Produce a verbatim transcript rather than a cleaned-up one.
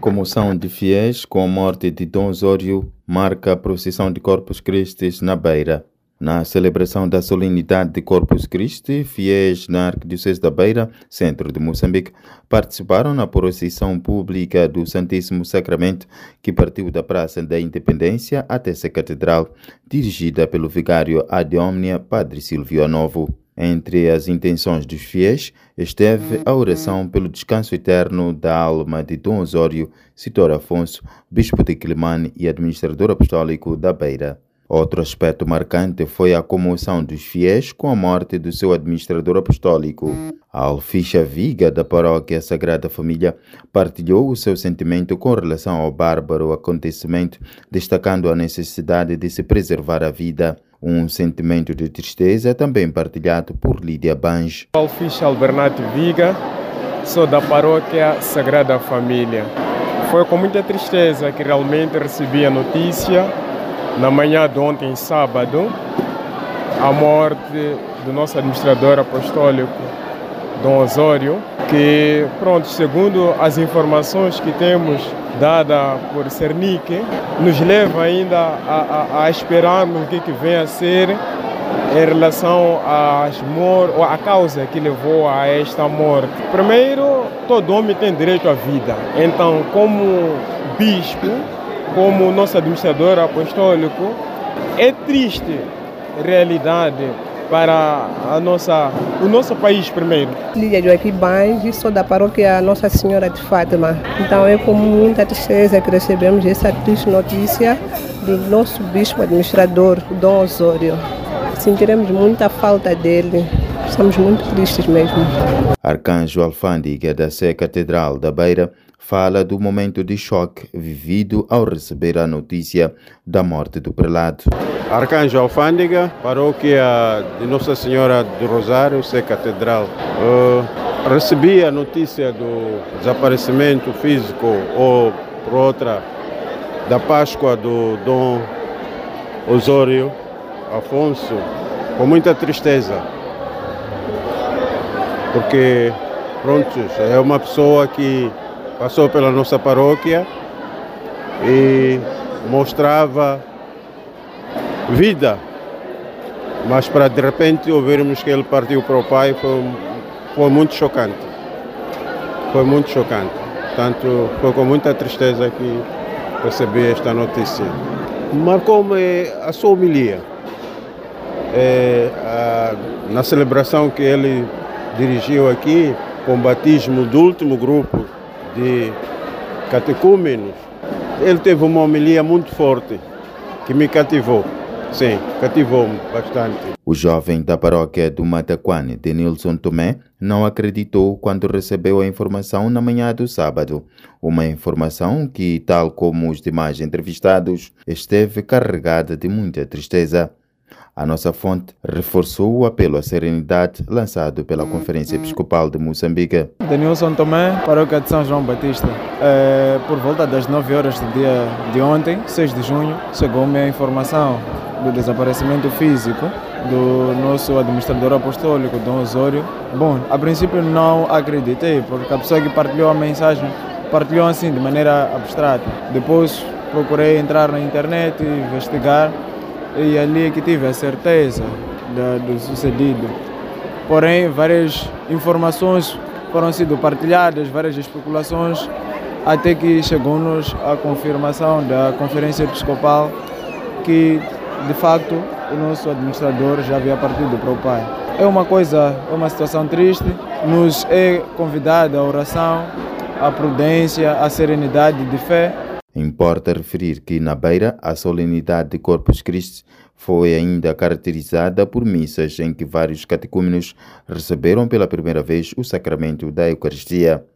Comoção de fiéis com a morte de Dom Osório marca a procissão de Corpus Christi na Beira. Na celebração da solenidade de Corpus Christi, fiéis na Arquidiocese da Beira, centro de Moçambique, participaram na procissão pública do Santíssimo Sacramento, que partiu da Praça da Independência até a Catedral, dirigida pelo vigário ad omnia, Padre Silvio Anovo. Entre as intenções dos fiéis esteve a oração pelo descanso eterno da alma de Dom Osório, Citor Afonso, bispo de Quilimane e administrador apostólico da Beira. Outro aspecto marcante foi a comoção dos fiéis com a morte do seu administrador apostólico. A Alficha Viga, da paróquia Sagrada Família, partilhou o seu sentimento com relação ao bárbaro acontecimento, destacando a necessidade de se preservar a vida. Um sentimento de tristeza também partilhado por Lídia Bange. Alficha Albernato Viga, sou da paróquia Sagrada Família. Foi com muita tristeza que realmente recebi a notícia, na manhã de ontem, sábado, a morte do nosso administrador apostólico, Dom Osório, que, pronto, segundo as informações que temos dada por Cernic, nos leva ainda a, a, a esperarmos o que, que vem a ser em relação às mor- à causa que levou a esta morte. Primeiro, todo homem tem direito à vida. Então, como bispo, como nosso administrador apostólico, é triste realidade para a nossa, o nosso país primeiro. Lídia Joaquim Bange, sou da paróquia Nossa Senhora de Fátima. Então é com muita tristeza que recebemos essa triste notícia do nosso bispo administrador, Dom Osório. Sentiremos muita falta dele, estamos muito tristes mesmo. Arcanjo Alfândega da Sé Catedral da Beira fala do momento de choque vivido ao receber a notícia da morte do prelado. Arcanjo Alfândega, paróquia de Nossa Senhora do Rosário, Sé Catedral. Uh, recebi a notícia do desaparecimento físico ou, por outra, da Páscoa do Dom Osório Afonso com muita tristeza, porque, pronto, é uma pessoa que passou pela nossa paróquia e mostrava vida, mas para de repente ouvirmos que ele partiu para o Pai foi, foi muito chocante. Foi muito chocante. Portanto, foi com muita tristeza que recebi esta notícia. Marcou-me a sua homilia. É, a, na celebração que ele dirigiu aqui, com o batismo do último grupo de catecúmenos, ele teve uma homilia muito forte que me cativou. Sim, cativou-me bastante. O jovem da paróquia do Mataquane, Denilson Tomé, não acreditou quando recebeu a informação na manhã do sábado. Uma informação que, tal como os demais entrevistados, esteve carregada de muita tristeza. A nossa fonte reforçou o apelo à serenidade lançado pela Conferência Episcopal de Moçambique. Denilson Tomé, paróquia de São João Batista. É, por volta das nove horas do dia de ontem, seis de junho, chegou-me a informação do desaparecimento físico do nosso administrador apostólico, Dom Osório. Bom, a princípio não acreditei, porque a pessoa que partilhou a mensagem partilhou assim, de maneira abstrata. Depois procurei entrar na internet e investigar, e ali é que tive a certeza da, do sucedido. Porém, várias informações foram sendo partilhadas, várias especulações, até que chegou-nos a confirmação da Conferência Episcopal que, de facto, o nosso administrador já havia partido para o Pai. É uma coisa, é uma situação triste, nos é convidada a oração, a prudência, a serenidade de fé. Importa referir que na Beira a solenidade de Corpus Christi foi ainda caracterizada por missas em que vários catecúmenos receberam pela primeira vez o sacramento da Eucaristia.